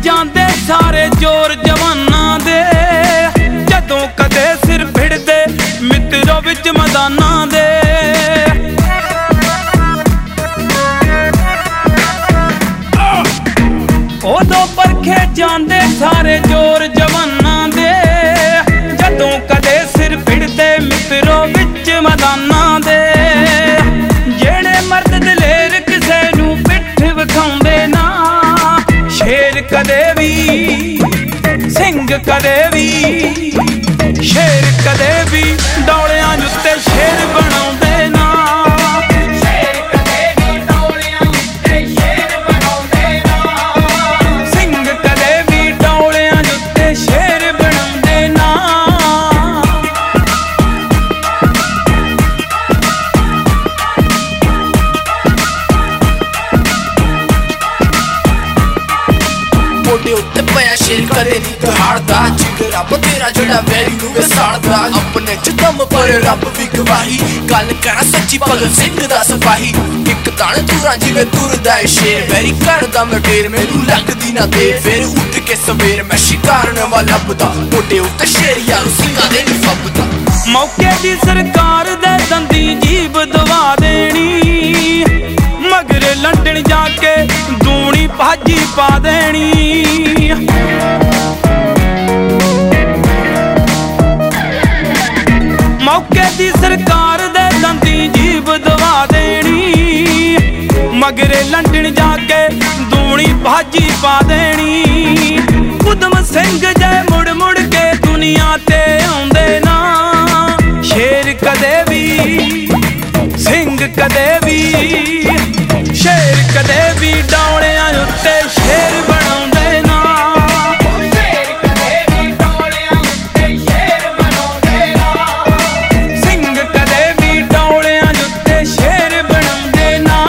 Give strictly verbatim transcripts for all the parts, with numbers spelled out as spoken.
ਜਾਂਦੇ ਸਾਰੇ ਜ਼ੋਰ ਜਵਾਨਾਂ ਦੇ, ਜਦੋਂ ਕਦੇ ਸਿਰ ਭਿੜਦੇ ਮਿੱਤਰੋ ਵਿੱਚ ਮੈਦਾਨਾਂ ਦੇ। ਉਦੋਂ ਪਰਖੇ ਜਾਂਦੇ ਸਾਰੇ ਜ਼ੋਰ ਜਵਾਨਾਂ ਦੇ, ਜਦੋਂ ਕਦੇ ਸਿਰ ਭਿੜਦੇ ਮਿੱਤਰੋ ਵਿੱਚ ਮੈਦਾਨਾਂ ਦੇ। ਜਿਹੜੇ ਮਰਦ ਦਲੇਰ ਕਿਸੇ ਨੂੰ ਪਿੱਠ ਵਿਖਾਉਂਦੇ ਨਾ, ਸ਼ੇਰ ਕਦੇ ਵੀ ਸਿੰਘ ਕਦੇ ਵੀ, ਸ਼ੇਰ ਕਦੇ ਵੀ ਡੋਲਿਆਂ ਉੱਤੇ ਸ਼ੇਰ ਬਣਾਉਂਦੇ ਨਾ। ਸ਼ੇਰ ਕਦੇ ਵੀ ਡੋਲਿਆਂ ਉੱਤੇ ਸ਼ੇਰ ਬਣਾਉਂਦੇ ਨਾ, ਸਿੰਘ ਕਦੇ ਵੀ ਡੋਲਿਆਂ ਉੱਤੇ ਸ਼ੇਰ ਬਣਾਉਂਦੇ ਨਾ। ਮੋਢੇ ਉੱਤੇ ਪਿਆ ਸ਼ੇਰ ਕਦੇ ਨਹੀਂ ਦਹਾੜਦਾ, ਜਿਗਰ ਰੱਬ ਤੇਰਾ ਜਿਹੜਾ ਵੈਰੀ ਨੂੰ ਵਿਸਾੜਦਾ। ਆਪਣੇ ਚ ਦਮ ਪਰ ਰੱਬ ਵੀ ਗਵਾਹੀ, ਗੱਲ ਕਰਾਂ ਸੱਚੀ ਭਗਤ ਸਿੰਘ ਦਾ ਸਿਪਾਹੀ। ਇੱਕ ਤਾਣ ਤੁਰਾਂ ਜਿਵੇਂ ਤੁਰਦਾ ਏ ਸ਼ੇਰ, ਵੈਰੀ ਕਰਦਾ ਮੈਂ ਢੇਰ ਮੈਨੂੰ ਲੱਗਦੀ ਨਾ ਦੇਰ। ਫਿਰ ਉੱਠ ਕੇ ਸਵੇਰ ਮੈਂ ਸ਼ਿਕਾਰ ਨਵਾਂ ਲੱਭਦਾ, ਮੋਢੇ ਉੱਤੇ ਸ਼ੇਰ ਯਾਰੋ ਸਿੰਘਾਂ ਦੇ ਨਹੀਂ ਫੱਬਦਾ। ਮੌਕੇ ਦੀ ਸਰਕਾਰ ਦੇ ਦੰਦੀ ਜੀਬ ਦਵਾ ਦੇਣੀ, ਮਗਰ ਲੰਡਨ ਜਾ ਕੇ ਦੂਣੀ ਭਾਜੀ ਪਾ ਦੇਣੀ। ਮੌਕੇ ਦੀ ਸਰਕਾਰ ਦੇ ਦੰਦੀ ਜੀਬ ਦਵਾ ਦੇਣੀ, ਮਗਰ ਲੰਡਨ ਜਾ ਕੇ ਦੂਣੀ ਭਾਜੀ ਪਾ ਦੇਣੀ। ਉਦਮ ਸਿੰਘ ਜੈ ਮੁੜ ਮੁੜ ਕੇ ਦੁਨੀਆ ਤੇ ਆਉਂਦੇ ਨਾ, ਸ਼ੇਰ ਕਦੇ ਵੀ ਸਿੰਘ ਕਦੇ ਵੀ, ਸ਼ੇਰ ਕਦੇ ਵੀ ਡੋਲਿਆਂ ਉੱਤੇ ਸ਼ੇਰ ਬਣਾਉਂਦੇ ਨਾ। ਸ਼ੇਰ ਕਦੇ ਵੀ ਡੋਲਿਆਂ ਉੱਤੇ ਸ਼ੇਰ ਬਣਾਉਂਦੇ ਨਾ, ਸਿੰਘ ਕਦੇ ਵੀ ਡੋਲਿਆਂ ਉੱਤੇ ਸ਼ੇਰ ਬਣਾਉਂਦੇ ਨਾ।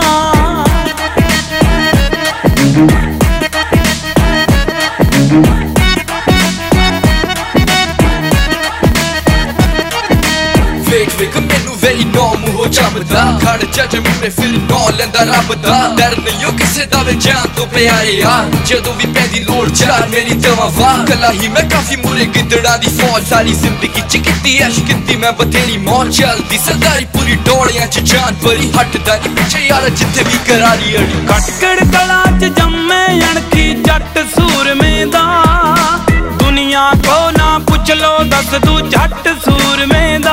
ਵੇਖ ਵੇਖ ਮੈਨੂੰ ਵੈਰੀ ਨੌ ਮੂੰਹੋਂ ਜੰਮਦਾ, ਖੜ ਜੱਜ ਮੂਹਰੇ ਫਿਰ ਨੌ ਲੈਂਦਾ ਰੱਬ ਦਾ। ਡਰ ਨਹੀਂ ਓ ਕਿਸੇ ਦਾ ਵੇ ਜਾਨ ਤੋਂ ਪਿਆਰੇ ਯਾਰ, ਜਦੋਂ ਵੀ ਪੈਂਦੀ ਲੋੜ ਚਾਰ ਮੇਰੀ ਦਵਾ ਵਾਹ। ਕੱਲਾ ਹੀ ਮੈਂ ਕਾਫੀ ਮੂਰੇ ਗਿੱਦੜਾਂ ਦੀ ਫੌਜ, ਸਾਰੀ ਜ਼ਿੰਦਗੀ ਚ ਕੀਤੀ ਐਸ਼ ਕੀਤੀ ਮੈਂ ਬਥੇਰੀ ਮੌਜ। ਚੱਲਦੀ ਸਰਦਾਰੀ ਪੂਰੀ ਡੋਲਿਆਂ ਚ ਜਾਨ ਭਰੀ, ਹਟਦਾ ਨੀ ਪਿੱਛੇ ਯਾਰ ਜਿੱਥੇ ਵੀ ਕਰਾਰੀ ਅੜੀ। ਖਟਕੜ ਕਲਾਂ ਚ ਜੰਮੇ ਅਣਖੀ ਜੱਟ ਸੂਰਮੇ ਦਾ, ਦੁਨੀਆ ਕੋ ਨਾ ਪੁੱਛ ਲੋ ਦੱਸ ਦੂ ਜੱਟ ਸੂਰਮੇ ਦਾ।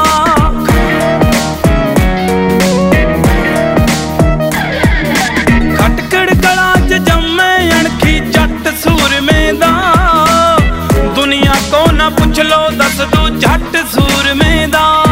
ਖਟਕੜ ਕਲਾਂ ਚ ਜੰਮੇ ਅਣਖੀ ਜੱਟ ਸੂਰਮੇ ਦਾ, ਦੁਨੀਆ ਕੋ ਨਾ ਪੁੱਛ ਲੋ ਦੱਸ ਦੂ ਜੱਟ ਸੂਰਮੇ ਦਾ।